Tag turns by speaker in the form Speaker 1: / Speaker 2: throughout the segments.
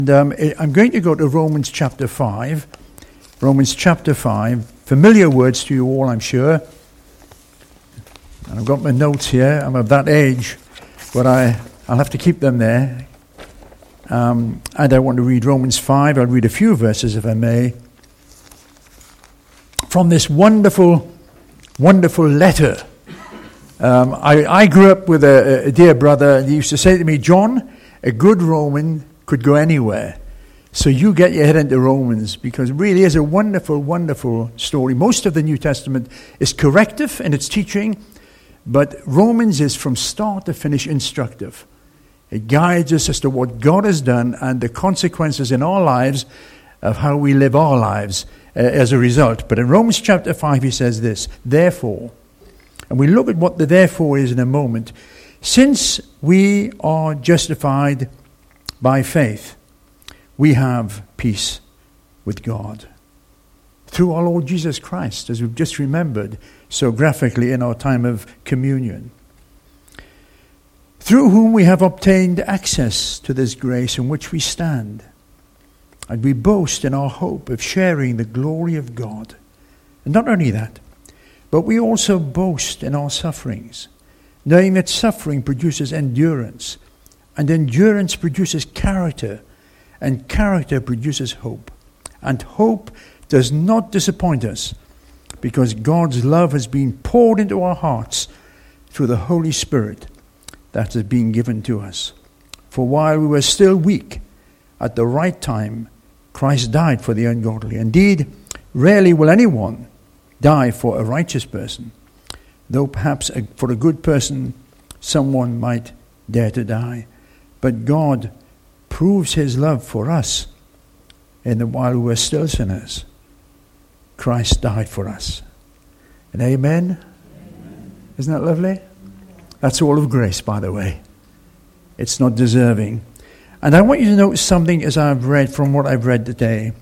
Speaker 1: I'm going to go to Romans chapter 5. Romans chapter 5. Familiar words to you all, I'm sure. And I've got my notes here. I'm of that age, but I'll have to keep them there. And I want to read Romans 5. I'll read a few verses, if I may, from this wonderful, wonderful letter. I grew up with a dear brother, and he used to say to me, John, a good Roman could go anywhere. So you get your head into Romans, because it really is a wonderful, wonderful story. Most of the New Testament is corrective in its teaching, but Romans is from start to finish instructive. It guides us as to what God has done and the consequences in our lives of how we live our lives as a result. But in Romans chapter 5 he says this, therefore, and we look at what the therefore is in a moment, since we are justified by faith, we have peace with God through our Lord Jesus Christ, as we've just remembered so graphically in our time of communion, through whom we have obtained access to this grace in which we stand, and we boast in our hope of sharing the glory of God. And not only that, but we also boast in our sufferings, knowing that suffering produces endurance, and endurance produces character, and character produces hope. And hope does not disappoint us, because God's love has been poured into our hearts through the Holy Spirit that has been given to us. For while we were still weak, at the right time, Christ died for the ungodly. Indeed, rarely will anyone die for a righteous person, though perhaps for a good person, someone might dare to die. But God proves his love for us in that while we were still sinners, Christ died for us. And amen? Isn't that lovely? That's all of grace, by the way. It's not deserving. And I want you to notice something as I've read from what I've read today.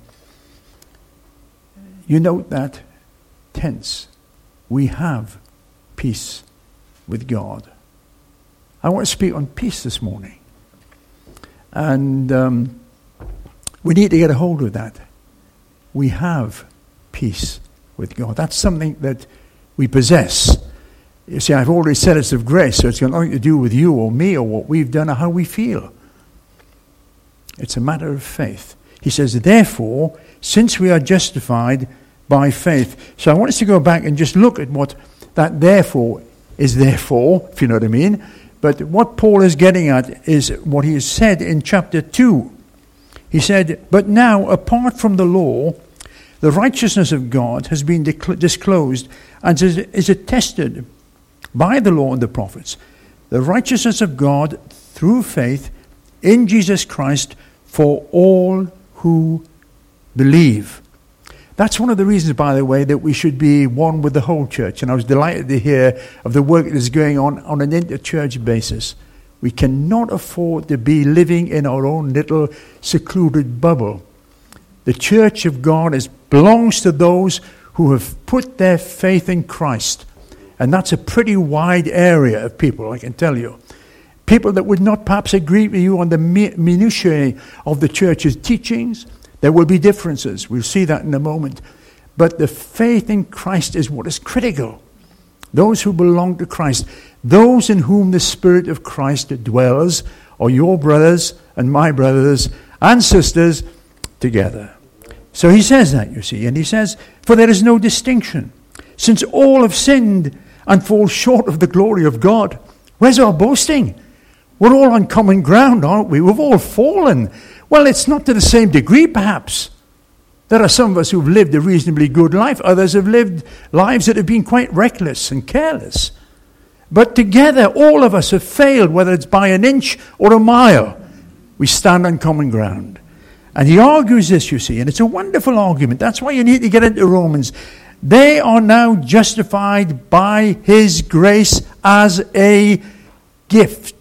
Speaker 1: You note that tense. We have peace with God. I want to speak on peace this morning. And we need to get a hold of that. We have peace with God. That's something that we possess. You see, I've already said it's of grace, so it's got nothing to do with you or me or what we've done or how we feel. It's a matter of faith. He says, therefore, since we are justified by faith. So I want us to go back and just look at what that therefore is there for, if you know what I mean. But what Paul is getting at is what he has said in chapter 2. He said, but now, apart from the law, the righteousness of God has been disclosed and is attested by the law and the prophets. The righteousness of God through faith in Jesus Christ for all who believe. That's one of the reasons, by the way, that we should be one with the whole church. And I was delighted to hear of the work that is going on an inter-church basis. We cannot afford to be living in our own little secluded bubble. The church of God belongs to those who have put their faith in Christ. And that's a pretty wide area of people, I can tell you. People that would not perhaps agree with you on the minutiae of the church's teachings. There will be differences. We'll see that in a moment. But the faith in Christ is what is critical. Those who belong to Christ, those in whom the Spirit of Christ dwells, are your brothers and my brothers and sisters together. So he says that, you see. And he says, for there is no distinction, since all have sinned and fall short of the glory of God. Where's our boasting? We're all on common ground, aren't we? We've all fallen. Well, it's not to the same degree, perhaps. There are some of us who've lived a reasonably good life. Others have lived lives that have been quite reckless and careless. But together, all of us have failed, whether it's by an inch or a mile. We stand on common ground. And he argues this, you see, and it's a wonderful argument. That's why you need to get into Romans. They are now justified by his grace as a gift.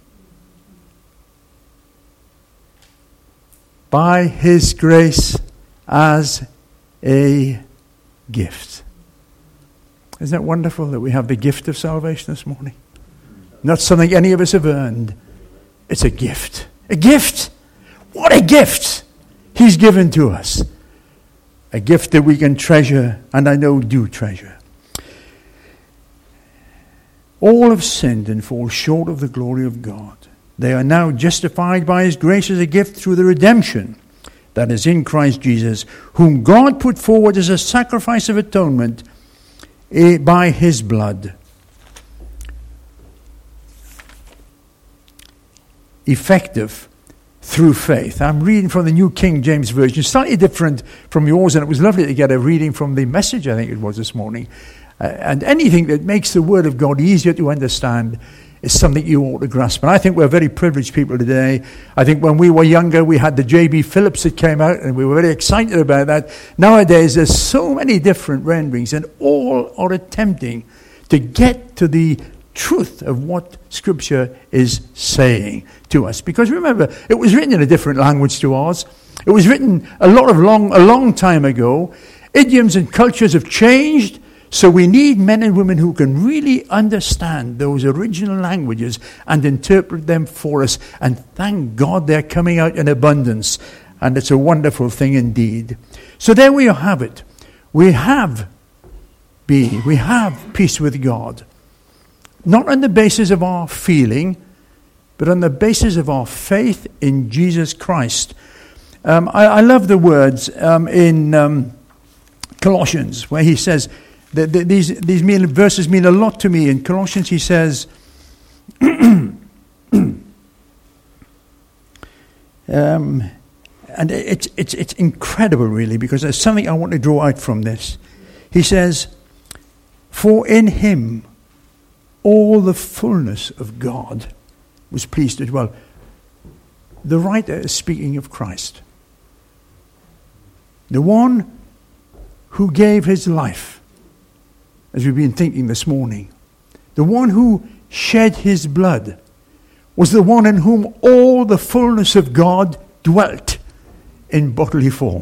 Speaker 1: By his grace as a gift. Isn't it wonderful that we have the gift of salvation this morning? Not something any of us have earned. It's a gift. A gift! What a gift he's given to us. A gift that we can treasure, and I know do treasure. All have sinned and fall short of the glory of God. They are now justified by his grace as a gift through the redemption that is in Christ Jesus, whom God put forward as a sacrifice of atonement by his blood. Effective through faith. I'm reading from the New King James Version, slightly different from yours, and it was lovely to get a reading from the Message, I think it was this morning. And anything that makes the Word of God easier to understand is something you ought to grasp. And I think we're very privileged people today. I think when we were younger, we had the J.B. Phillips that came out, and we were very excited about that. Nowadays, there's so many different renderings, and all are attempting to get to the truth of what Scripture is saying to us. Because remember, it was written in a different language to ours. It was written a long time ago. Idioms and cultures have changed. So we need men and women who can really understand those original languages and interpret them for us. And thank God they're coming out in abundance. And it's a wonderful thing indeed. So there we have it. We have peace with God. Not on the basis of our feeling, but on the basis of our faith in Jesus Christ. I love the words in Colossians where he says, these verses mean a lot to me. In Colossians he says, and it's incredible really, because there's something I want to draw out from this. He says, for in him all the fullness of God was pleased to dwell. The writer is speaking of Christ, the one who gave his life, as we've been thinking this morning. The one who shed his blood was the one in whom all the fullness of God dwelt in bodily form.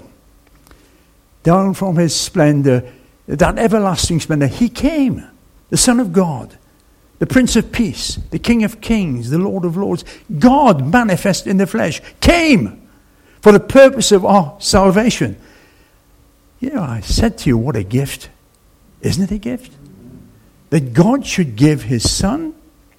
Speaker 1: Down from his splendor, that everlasting splendor, he came, the Son of God, the Prince of Peace, the King of Kings, the Lord of Lords. God manifest in the flesh came for the purpose of our salvation. You know, I said to you, what a gift. Isn't it a gift? That God should give his Son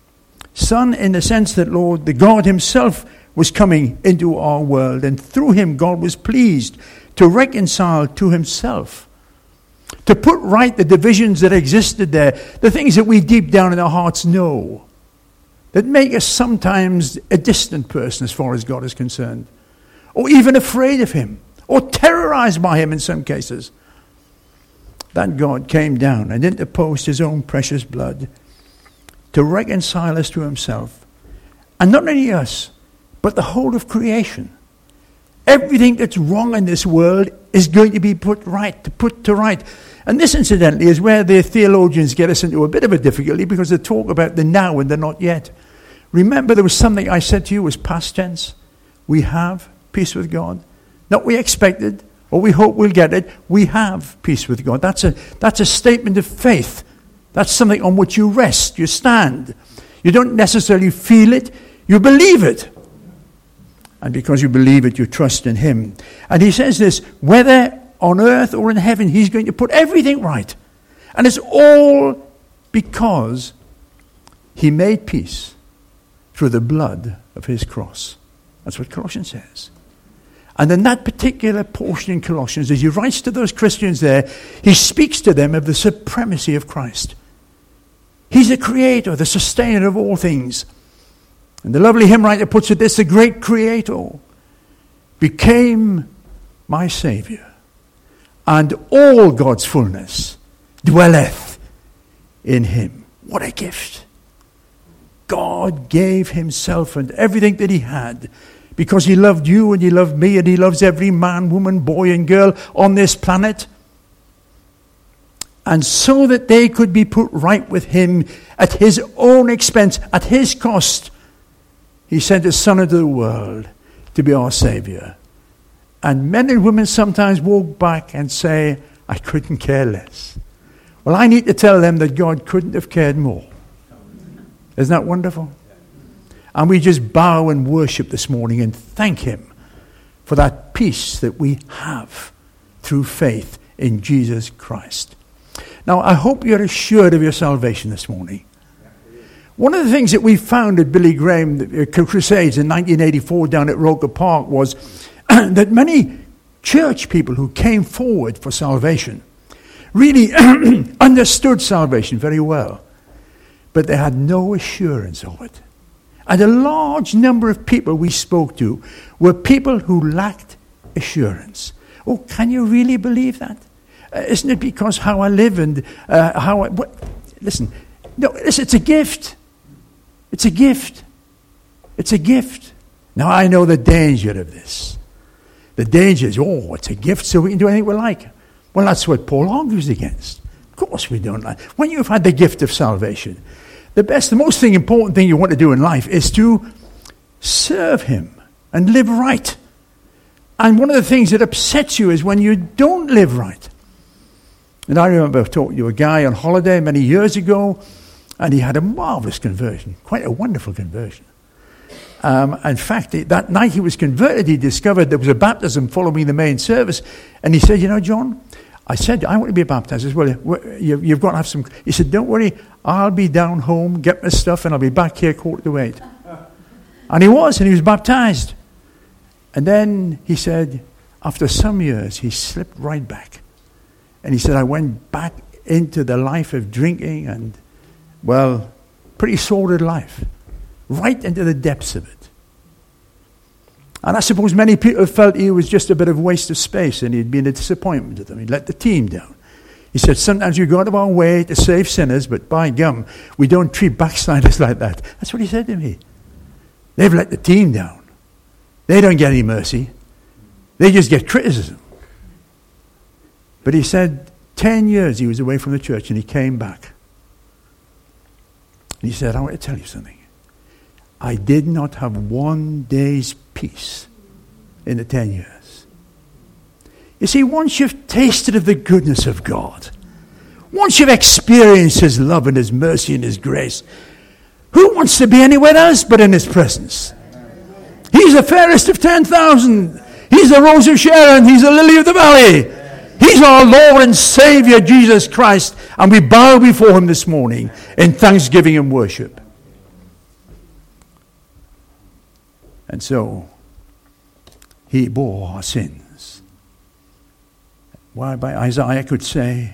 Speaker 1: in the sense that, Lord, the God himself was coming into our world, and through him God was pleased to reconcile to himself, to put right the divisions that existed there, the things that we deep down in our hearts know, that make us sometimes a distant person as far as God is concerned, or even afraid of him, or terrorized by him in some cases. That God came down and interposed his own precious blood to reconcile us to himself. And not only us, but the whole of creation. Everything that's wrong in this world is going to be put to right. And this, incidentally, is where the theologians get us into a bit of a difficulty, because they talk about the now and the not yet. Remember, there was something I said to you was past tense. We have peace with God. Not we expected, or we hope we'll get it. We have peace with God. That's a statement of faith. That's something on which you rest, you stand. You don't necessarily feel it, you believe it. And because you believe it, you trust in him. And he says this, whether on earth or in heaven, he's going to put everything right. And it's all because he made peace through the blood of his cross. That's what Colossians says. And in that particular portion in Colossians, as he writes to those Christians there, he speaks to them of the supremacy of Christ. He's the creator, the sustainer of all things. And the lovely hymn writer puts it this, the great creator became my Savior, and all God's fullness dwelleth in him. What a gift. God gave himself and everything that he had, because he loved you and he loved me and he loves every man, woman, boy and girl on this planet. And so that they could be put right with him at his own expense, at his cost, he sent his Son into the world to be our Savior. And men and women sometimes walk back and say, I couldn't care less. Well, I need to tell them that God couldn't have cared more. Isn't that wonderful? And we just bow and worship this morning and thank him for that peace that we have through faith in Jesus Christ. Now, I hope you're assured of your salvation this morning. One of the things that we found at Billy Graham Crusades in 1984 down at Roker Park was that many church people who came forward for salvation really understood salvation very well, but they had no assurance of it. And a large number of people we spoke to were people who lacked assurance. Oh, can you really believe that? Isn't it because how I live and how I... Listen, no, it's a gift. It's a gift. It's a gift. Now, I know the danger of this. The danger is, it's a gift so we can do anything we like. Well, that's what Paul argues against. Of course we don't like. When you've had the gift of salvation, the most important thing you want to do in life is to serve him and live right. And one of the things that upsets you is when you don't live right. And I remember talking to a guy on holiday many years ago, and he had a marvelous conversion, quite a wonderful conversion. In fact, that night he was converted, he discovered there was a baptism following the main service. And he said, John, I said, I want to be baptized. I said, well, you've got to have some... He said, don't worry, I'll be down home, get my stuff, and I'll be back here 7:45. And he was baptized. And then he said, after some years, he slipped right back. And he said, I went back into the life of drinking and, pretty sordid life. Right into the depths of it. And I suppose many people felt he was just a bit of a waste of space and he'd been a disappointment to them. He'd let the team down. He said, sometimes you go out of our way to save sinners, but by gum, we don't treat backsliders like that. That's what he said to me. They've let the team down. They don't get any mercy. They just get criticism. But he said 10 years he was away from the church and he came back. And he said, I want to tell you something. I did not have one day's peace in the 10 years. You see, once you've tasted of the goodness of God, once you've experienced his love and his mercy and his grace, who wants to be anywhere else but in his presence? He's the fairest of 10,000. He's the rose of Sharon. He's the lily of the valley. He's our Lord and Savior, Jesus Christ. And we bow before him this morning in thanksgiving and worship. And so, he bore our sins. Whereby Isaiah could say,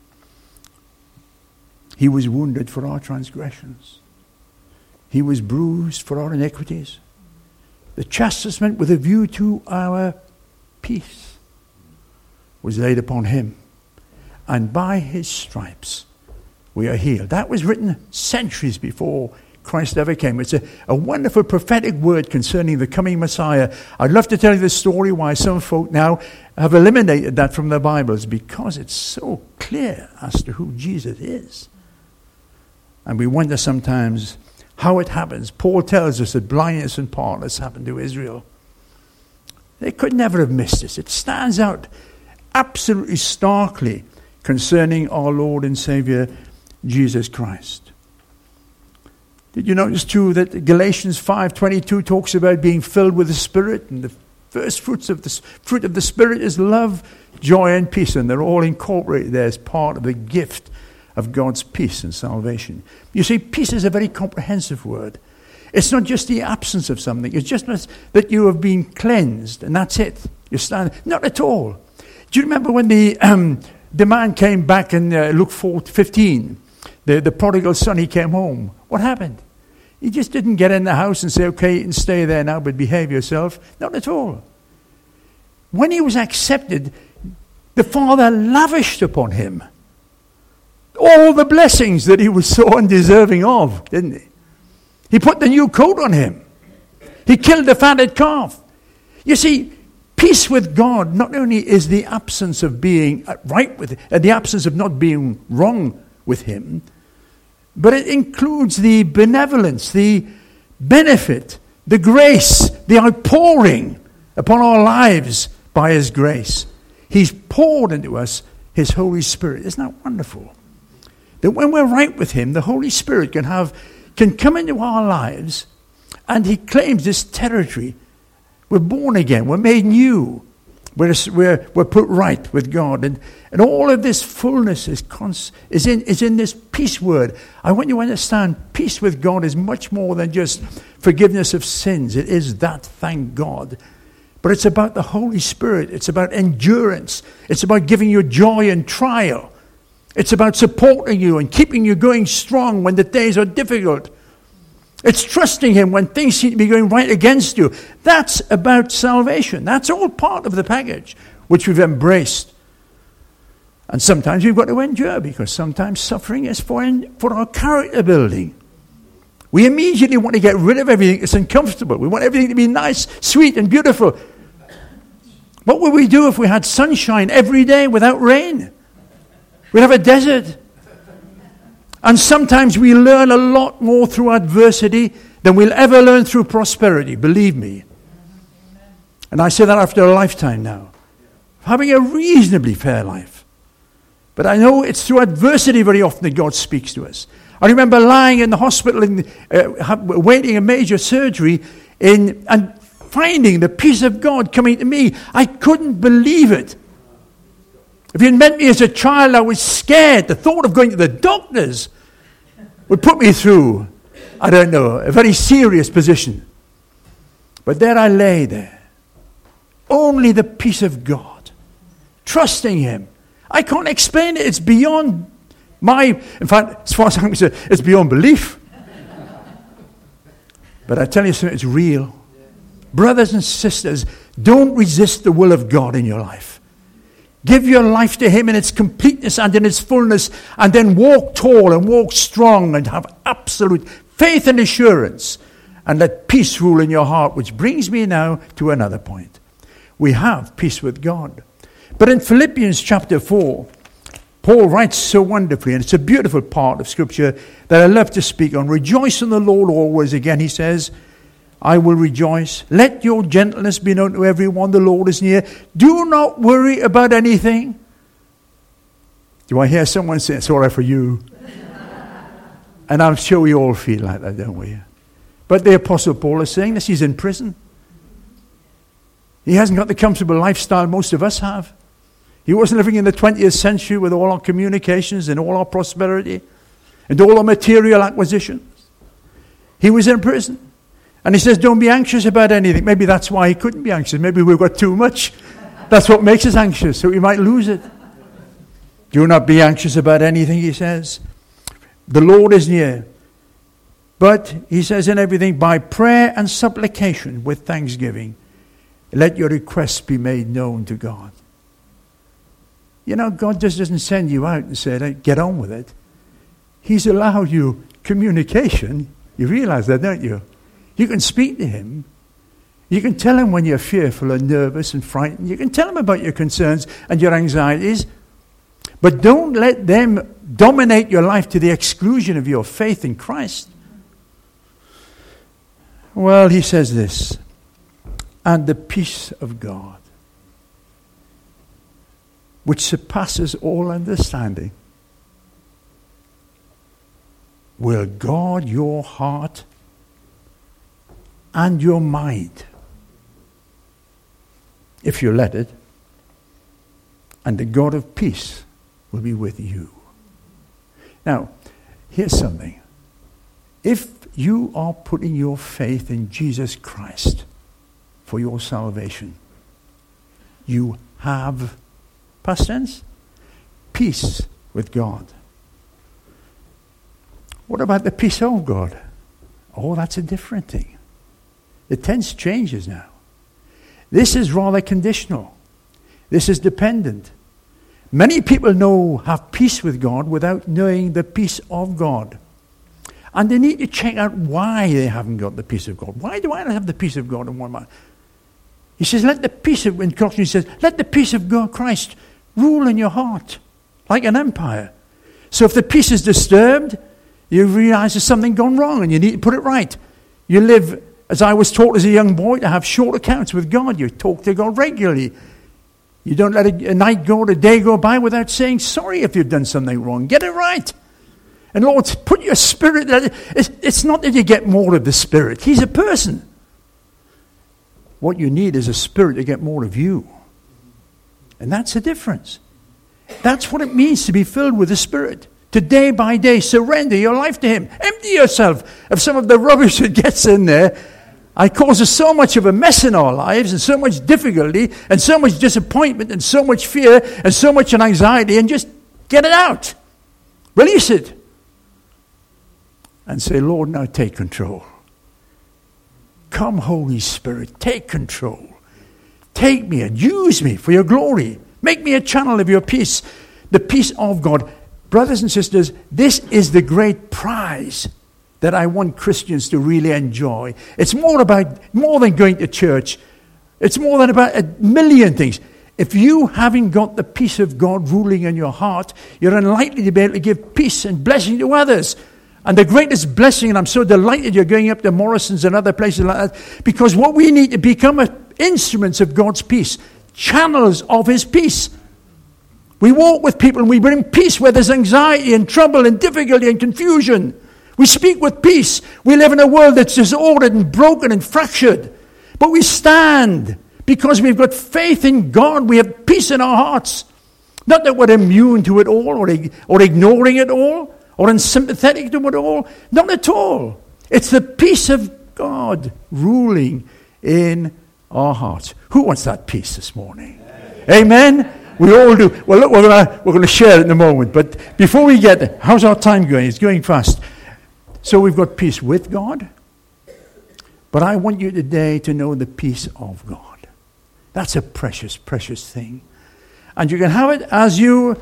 Speaker 1: he was wounded for our transgressions. He was bruised for our iniquities. The chastisement with a view to our peace was laid upon him. And by his stripes we are healed. That was written centuries before Christ ever came. It's a wonderful prophetic word concerning the coming Messiah. I'd love to tell you the story why some folk now have eliminated that from their Bibles, because it's so clear as to who Jesus is. And we wonder sometimes how it happens. Paul tells us that blindness and partners happened to Israel. They could never have missed this. It stands out absolutely starkly concerning our Lord and Savior, Jesus Christ. Did you notice too that Galatians 5:22 talks about being filled with the Spirit, and the first fruit of the Spirit is love, joy, and peace, and they're all incorporated there as part of the gift of God's peace and salvation. You see, peace is a very comprehensive word. It's not just the absence of something. It's just that you have been cleansed, and that's it. You stand. Not at all. Do you remember when the man came back in Luke 4:15? The prodigal son, he came home. What happened? He just didn't get in the house and say, okay, you can stay there now, but behave yourself. Not at all. When he was accepted, the Father lavished upon him all the blessings that he was so undeserving of, didn't he? He put the new coat on him. He killed the fatted calf. You see, peace with God not only is the absence of being right with him, the absence of not being wrong with him, but it includes the benevolence, the benefit, the grace, the outpouring upon our lives by his grace. He's poured into us his Holy Spirit. Isn't that wonderful? That when we're right with him, the Holy Spirit can come into our lives, and he claims this territory We're born again. We're made new. We're put right with God. And all of this fullness is in this peace word. I want you to understand, peace with God is much more than just forgiveness of sins. It is that, thank God. But it's about the Holy Spirit. It's about endurance. It's about giving you joy in trial. It's about supporting you and keeping you going strong when the days are difficult. It's trusting him when things seem to be going right against you. That's about salvation. That's all part of the package which we've embraced. And sometimes we've got to endure, because sometimes suffering is for our character building. We immediately want to get rid of everything that's uncomfortable. We want everything to be nice, sweet, and beautiful. What would we do if we had sunshine every day without rain? We'd have a desert. And sometimes we learn a lot more through adversity than we'll ever learn through prosperity, believe me. And I say that after a lifetime now, having a reasonably fair life. But I know it's through adversity very often that God speaks to us. I remember lying in the hospital waiting a major surgery and finding the peace of God coming to me. I couldn't believe it. If you'd met me as a child, I was scared. The thought of going to the doctors would put me through, I don't know, a very serious position. But there I lay there. Only the peace of God. Trusting him. I can't explain it. It's beyond in fact, as far as I'm concerned, it's beyond belief. But I tell you something, it's real. Brothers and sisters, don't resist the will of God in your life. Give your life to him in its completeness and in its fullness, and then walk tall and walk strong and have absolute faith and assurance, and let peace rule in your heart, which brings me now to another point. We have peace with God. But in Philippians chapter 4, Paul writes so wonderfully, and it's a beautiful part of Scripture that I love to speak on. Rejoice in the Lord always. Again, he says, I will rejoice. Let your gentleness be known to everyone. The Lord is near. Do not worry about anything. Do I hear someone say, it's all right for you? And I'm sure we all feel like that, don't we? But the Apostle Paul is saying this. He's in prison. He hasn't got the comfortable lifestyle most of us have. He wasn't living in the 20th century with all our communications and all our prosperity and all our material acquisitions. He was in prison. And he says, don't be anxious about anything. Maybe that's why he couldn't be anxious. Maybe we've got too much. That's what makes us anxious, so we might lose it. Do not be anxious about anything, he says. The Lord is near. But, he says, in everything, by prayer and supplication with thanksgiving, let your requests be made known to God. You know, God just doesn't send you out and say, get on with it. He's allowed you communication. You realize that, don't you? You can speak to him. You can tell him when you're fearful and nervous and frightened. You can tell him about your concerns and your anxieties. But don't let them dominate your life to the exclusion of your faith in Christ. Well, he says this, and the peace of God, which surpasses all understanding, will guard your heart and your mind, if you let it, and the God of peace will be with you. Now, here's something. If you are putting your faith in Jesus Christ for your salvation, you have, past tense, peace with God. What about the peace of God? Oh, that's a different thing. The tense changes now. This is rather conditional. This is dependent. Many people have peace with God without knowing the peace of God. And they need to check out why they haven't got the peace of God. Why do I not have the peace of God in one mind? He says, let the peace of, in Colossians he says, let the peace of God, Christ, rule in your heart like an empire. So if the peace is disturbed, you realize there's something gone wrong and you need to put it right. You live, as I was taught as a young boy, to have short accounts with God. You talk to God regularly. You don't let a night go, a day go by without saying sorry if you've done something wrong. Get it right. And Lord, put your spirit, it's not that you get more of the Spirit. He's a person. What you need is a spirit to get more of you. And that's the difference. That's what it means to be filled with the Spirit. To day by day surrender your life to Him. Empty yourself of some of the rubbish that gets in there. It causes so much of a mess in our lives, and so much difficulty, and so much disappointment, and so much fear, and so much anxiety, and just get it out. Release it. And say, Lord, now take control. Come, Holy Spirit, take control. Take me and use me for your glory. Make me a channel of your peace, the peace of God. Brothers and sisters, this is the great prize that I want Christians to really enjoy. It's more than going to church. It's more than about a million things. If you haven't got the peace of God ruling in your heart, you're unlikely to be able to give peace and blessing to others. And the greatest blessing, and I'm so delighted you're going up to Morrison's and other places like that, because what we need to become are instruments of God's peace, channels of His peace. We walk with people and we bring peace where there's anxiety and trouble and difficulty and confusion. We speak with peace. We live in a world that's disordered and broken and fractured. But we stand because we've got faith in God. We have peace in our hearts. Not that we're immune to it all or ignoring it all or unsympathetic to it all. Not at all. It's the peace of God ruling in our hearts. Who wants that peace this morning? Amen? We all do. Well, look, we're going to share it in a moment. But before we get there, how's our time going? It's going fast. So we've got peace with God. But I want you today to know the peace of God. That's a precious, precious thing. And you can have it as you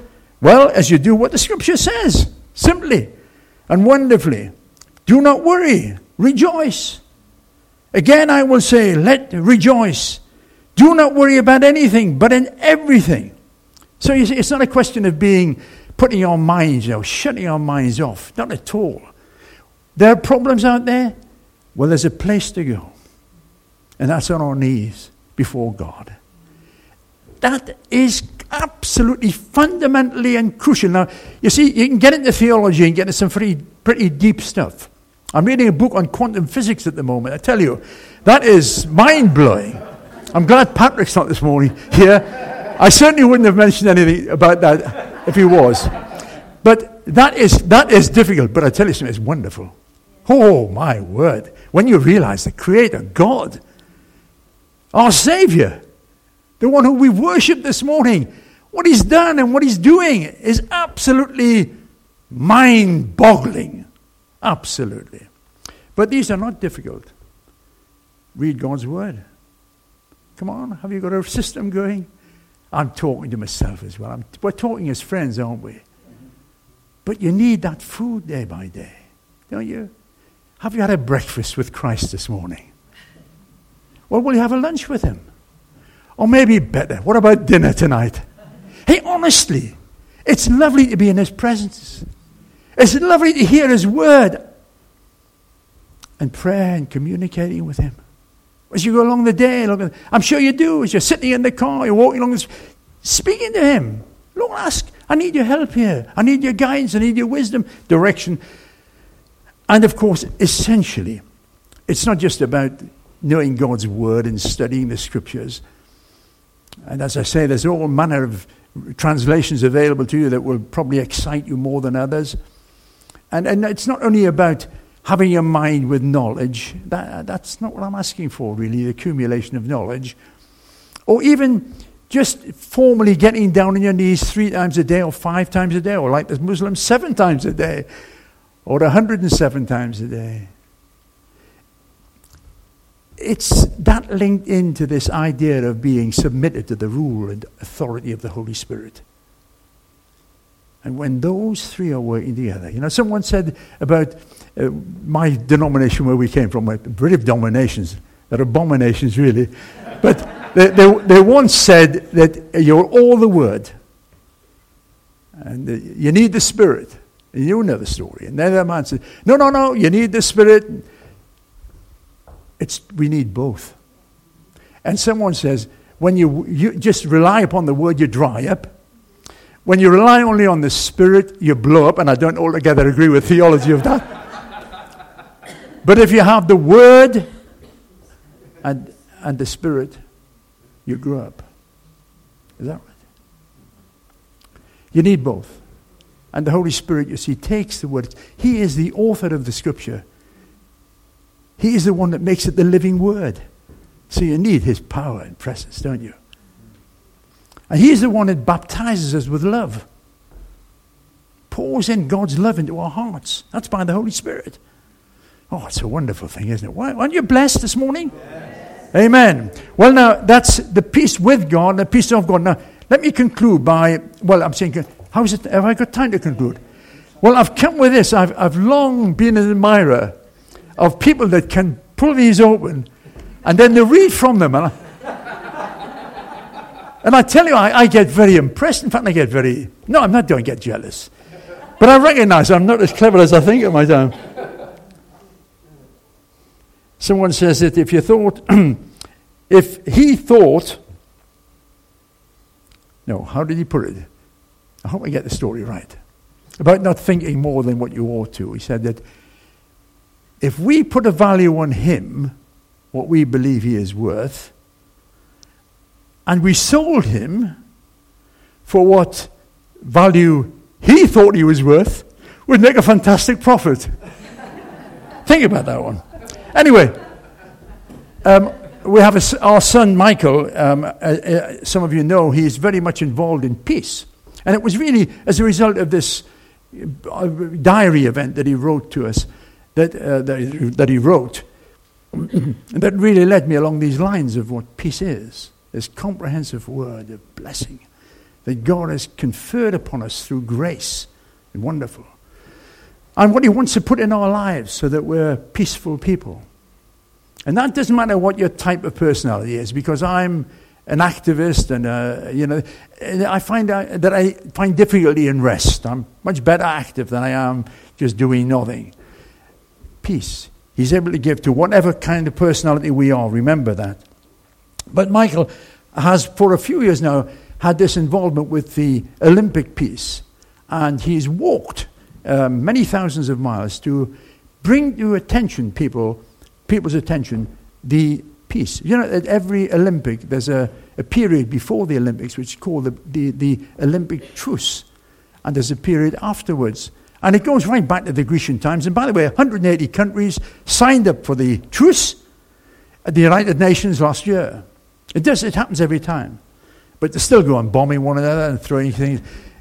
Speaker 1: do what the Scripture says. Simply and wonderfully. Do not worry. Rejoice. Again, I will say, rejoice. Do not worry about anything, but in everything. So you see, it's not a question of putting our minds, shutting our minds off. Not at all. There are problems out there. Well, there's a place to go. And that's on our knees before God. That is absolutely fundamentally and crucial. Now, you see, you can get into theology and get into some pretty deep stuff. I'm reading a book on quantum physics at the moment. I tell you, that is mind-blowing. I'm glad Patrick's not this morning here. I certainly wouldn't have mentioned anything about that if he was. But that is difficult. But I tell you something, it's wonderful. Oh, my word. When you realize the Creator, God, our Savior, the one who we worship this morning, what He's done and what He's doing is absolutely mind-boggling. Absolutely. But these are not difficult. Read God's Word. Come on, have you got a system going? I'm talking to myself as well. We're talking as friends, aren't we? But you need that food day by day, don't you? Have you had a breakfast with Christ this morning? Well, will you have a lunch with Him? Or maybe better, what about dinner tonight? Hey, honestly, it's lovely to be in His presence. It's lovely to hear His Word and prayer and communicating with Him. As you go along the day, I'm sure you do, as you're sitting in the car, you're walking along, speaking to Him. Lord, ask, I need your help here. I need your guidance. I need your wisdom, direction. And of course, essentially, it's not just about knowing God's Word and studying the Scriptures. And as I say, there's all manner of translations available to you that will probably excite you more than others. And it's not only about having your mind with knowledge. That's not what I'm asking for, really, the accumulation of knowledge. Or even just formally getting down on your knees 3 times a day or 5 times a day, or like the Muslims, 7 times a day, or 107 times a day. It's that linked into this idea of being submitted to the rule and authority of the Holy Spirit. And when those 3 are working together, someone said about my denomination where we came from, British dominations, they're abominations really, but they once said that you're all the Word, and you need the Spirit. And you know the story. And then the man said, no, you need the Spirit. We need both. And someone says, when you just rely upon the Word, you dry up. When you rely only on the Spirit, you blow up, and I don't altogether agree with theology of that. But if you have the Word, and and the Spirit, you grow up. Is that right? You need both. And the Holy Spirit, you see, takes the word. He is the author of the Scripture. He is the one that makes it the living word. So you need his power and presence, don't you? And he's the one that baptizes us with love. Pours in God's love into our hearts. That's by the Holy Spirit. Oh, it's a wonderful thing, isn't it? Aren't you blessed this morning? Yes. Amen. Well, now, that's the peace with God and the peace of God. Now, let me conclude by, I'm saying, how is it? Have I got time to conclude? Well, I've come with this. I've long been an admirer of people that can pull these open and then they read from them. And I tell you, I get very impressed. In fact, I get no, I'm not going to get jealous. But I recognize I'm not as clever as I think at my time. Someone says that if he thought, no, how did he put it? I hope I get the story right. About not thinking more than what you ought to. He said that if we put a value on him, what we believe he is worth, and we sold him for what value he thought he was worth, we'd make a fantastic profit. Think about that one. Anyway, we have our son Michael. Some of you know he's very much involved in peace. And it was really as a result of this diary event that he wrote to us, that he wrote, that really led me along these lines of what peace is. This comprehensive word of blessing that God has conferred upon us through grace. And wonderful. And what he wants to put in our lives so that we're peaceful people. And that doesn't matter what your type of personality is, because I'm an activist and, I find that I find difficulty in rest. I'm much better active than I am just doing nothing. Peace. He's able to give to whatever kind of personality we are. Remember that. But Michael has, for a few years now, had this involvement with the Olympic peace. And he's walked many thousands of miles to bring to attention people's attention, the peace. You know, at every Olympic, there's a period before the Olympics which is called the Olympic truce. And there's a period afterwards. And it goes right back to the Grecian times. And by the way, 180 countries signed up for the truce at the United Nations last year. It happens every time. But they still go on bombing one another and throwing things.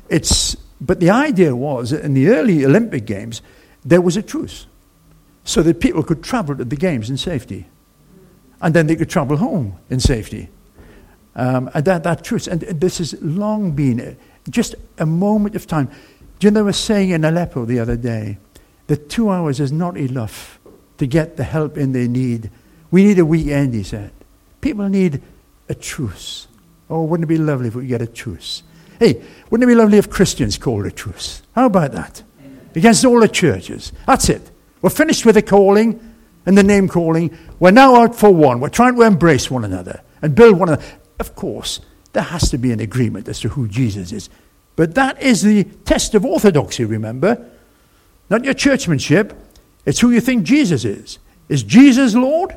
Speaker 1: But the idea was that in the early Olympic Games, there was a truce. So that people could travel to the games in safety. And then they could travel home in safety. And that truce. And this has long been just a moment of time. Do you know, I was saying in Aleppo the other day that 2 hours is not enough to get the help in they need. We need a weekend, he said. People need a truce. Oh, wouldn't it be lovely if we could get a truce? Hey, wouldn't it be lovely if Christians called a truce? How about that? Against all the churches. That's it. We're finished with the calling and the name calling. We're now out for one. We're trying to embrace one another and build one another. Of course, there has to be an agreement as to who Jesus is. But that is the test of orthodoxy, remember? Not your churchmanship. It's who you think Jesus is. Is Jesus Lord?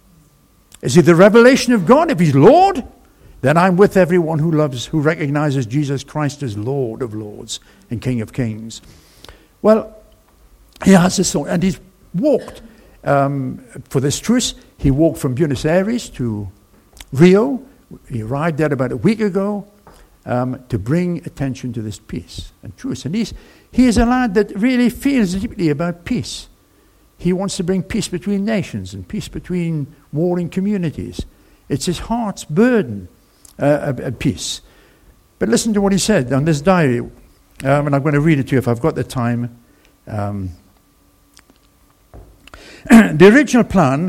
Speaker 1: Is he the revelation of God? If he's Lord, then I'm with everyone who recognizes Jesus Christ as Lord of Lords and King of Kings. Well, he has this thought, and he's walked for this truce. He walked from Buenos Aires to Rio. He arrived there about a week ago to bring attention to this peace and truce. And he is a lad that really feels deeply about peace. He wants to bring peace between nations and peace between warring communities. It's his heart's burden, peace. But listen to what he said on this diary, and I'm going to read it to you if I've got the time. The original plan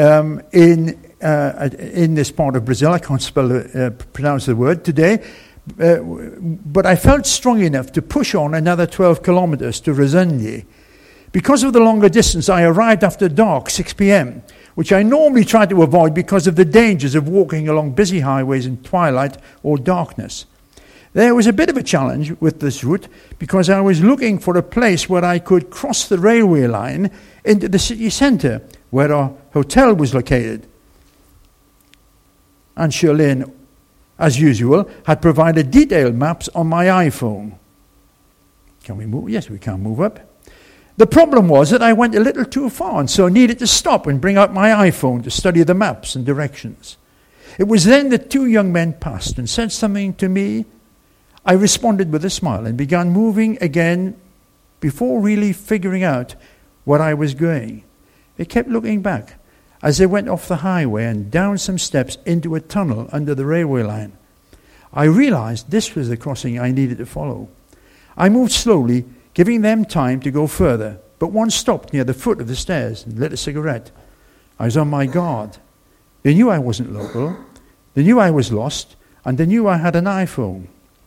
Speaker 1: in this part of Brazil, I can't pronounce the word today, but I felt strong enough to push on another 12 kilometers to Resende. Because of the longer distance, I arrived after dark, 6 p.m., which I normally try to avoid because of the dangers of walking along busy highways in twilight or darkness. There was a bit of a challenge with this route because I was looking for a place where I could cross the railway line into the city centre, where our hotel was located. and Charlene, as usual, had provided detailed maps on my iPhone. Can we move? Yes, we can move up. The problem was that I went a little too far, and so needed to stop and bring out my iPhone to study the maps and directions. It was then that two young men passed and said something to me. I responded with a smile and began moving again before really figuring out where I was going. They kept looking back as they went off the highway and down some steps into a tunnel under the railway line. I realized this was the crossing I needed to follow. I moved slowly, giving them time to go further, but one stopped near the foot of the stairs and lit a cigarette. I was on my guard. They knew I wasn't local. They knew I was lost, and they knew I had an iPhone.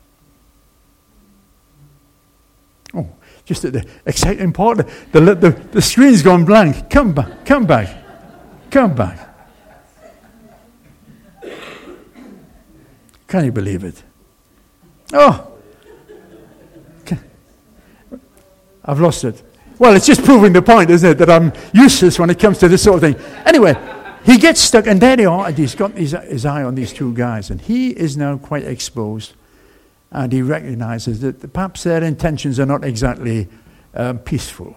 Speaker 1: Oh, just at the exciting part, the screen's gone blank. Come back. Can you believe it? Oh, I've lost it. Well, it's just proving the point, isn't it, that I'm useless when it comes to this sort of thing. Anyway, he gets stuck, and there they are, and he's got his eye on these two guys, and he is now quite exposed, and he recognizes that perhaps their intentions are not exactly peaceful.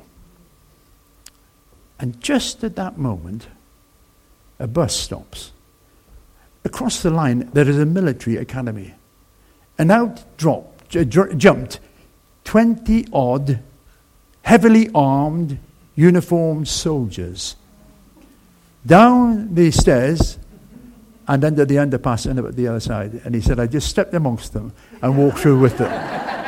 Speaker 1: And just at that moment, a bus stops. Across the line, there is a military academy, and out jumped 20-odd heavily armed, uniformed soldiers down the stairs and under the underpass and up at the other side. And he said, I just stepped amongst them and walked through with them.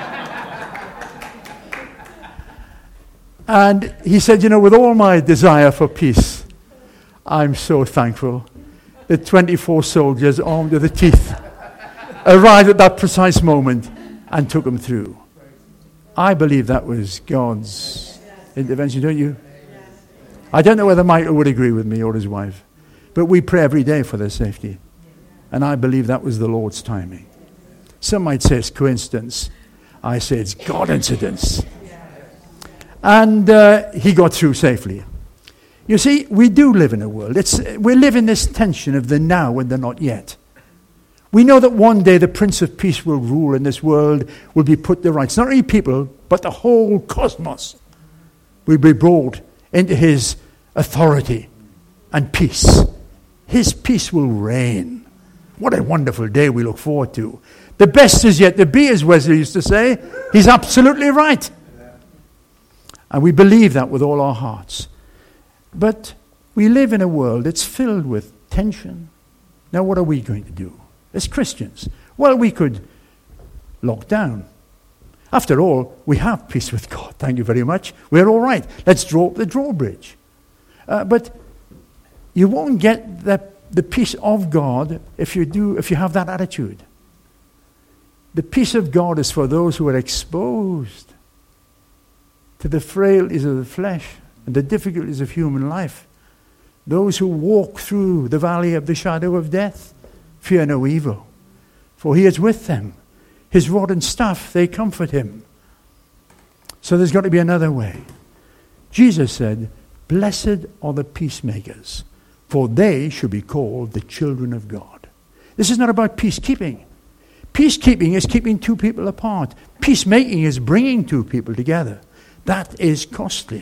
Speaker 1: And he said, with all my desire for peace, I'm so thankful that 24 soldiers armed to the teeth arrived at that precise moment and took them through. I believe that was God's intervention, don't you? I don't know whether Michael would agree with me or his wife, but we pray every day for their safety. And I believe that was the Lord's timing. Some might say it's coincidence. I say it's God incidence. And he got through safely. You see, we do live in a world. We live in this tension of the now and the not yet. We know that one day the Prince of Peace will rule and this world will be put to rights. Not only people, but the whole cosmos will be brought into his authority and peace. His peace will reign. What a wonderful day we look forward to. The best is yet to be, as Wesley used to say. He's absolutely right. And we believe that with all our hearts. But we live in a world that's filled with tension. Now what are we going to do as Christians? Well, we could lock down. After all, we have peace with God. Thank you very much. We're all right. Let's draw up the drawbridge. But you won't get the peace of God if you have that attitude. The peace of God is for those who are exposed to the frailties of the flesh and the difficulties of human life. Those who walk through the valley of the shadow of death, fear no evil, for he is with them. His rod and staff, they comfort him. So there's got to be another way. Jesus said, blessed are the peacemakers, for they should be called the children of God. This is not about peacekeeping. Peacekeeping is keeping two people apart. Peacemaking is bringing two people together. That is costly.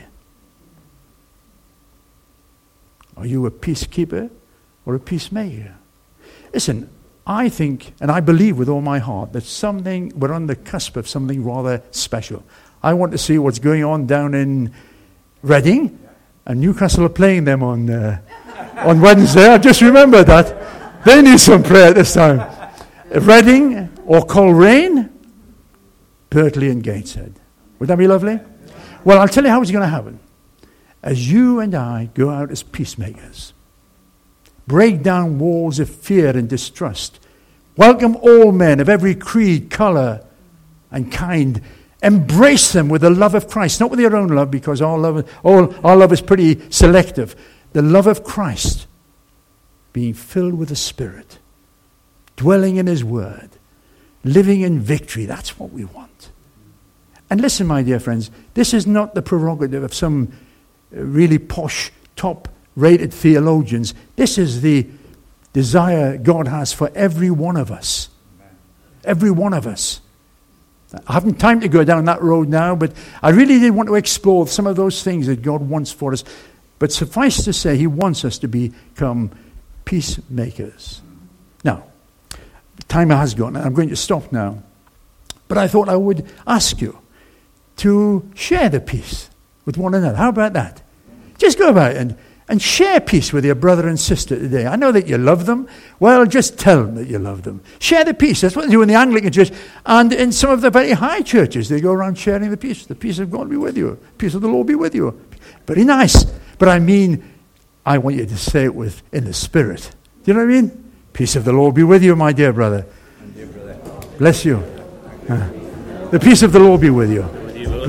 Speaker 1: Are you a peacekeeper or a peacemaker? Listen, I think, and I believe with all my heart, that we're on the cusp of something rather special. I want to see what's going on down in Reading, and Newcastle are playing them on Wednesday. I just remembered that. They need some prayer this time. Reading or Coleraine, Berkeley and Gateshead. Would that be lovely? Well, I'll tell you how it's going to happen. As you and I go out as peacemakers, break down walls of fear and distrust, welcome all men of every creed, colour and kind, embrace them with the love of Christ, not with your own love, because our love is pretty selective. The love of Christ, being filled with the Spirit, dwelling in his word, living in victory. That's what we want. And listen, my dear friends, this is not the prerogative of some really posh, top-rated theologians. This is the desire God has for every one of us. Every one of us. I haven't time to go down that road now, but I really did want to explore some of those things that God wants for us. But suffice to say, he wants us to become peacemakers. Now, time has gone, and I'm going to stop now. But I thought I would ask you to share the peace with one another. How about that? Just go about and share peace with your brother and sister today. I know that you love them. Well, just tell them that you love them. Share the peace. That's what they do in the Anglican Church. And in some of the very high churches, they go around sharing the peace. The peace of God be with you. The peace of the Lord be with you. Very nice. But I mean, I want you to say it in the Spirit. Do you know what I mean? Peace of the Lord be with you, my dear brother. Bless you. The peace of the Lord be with you.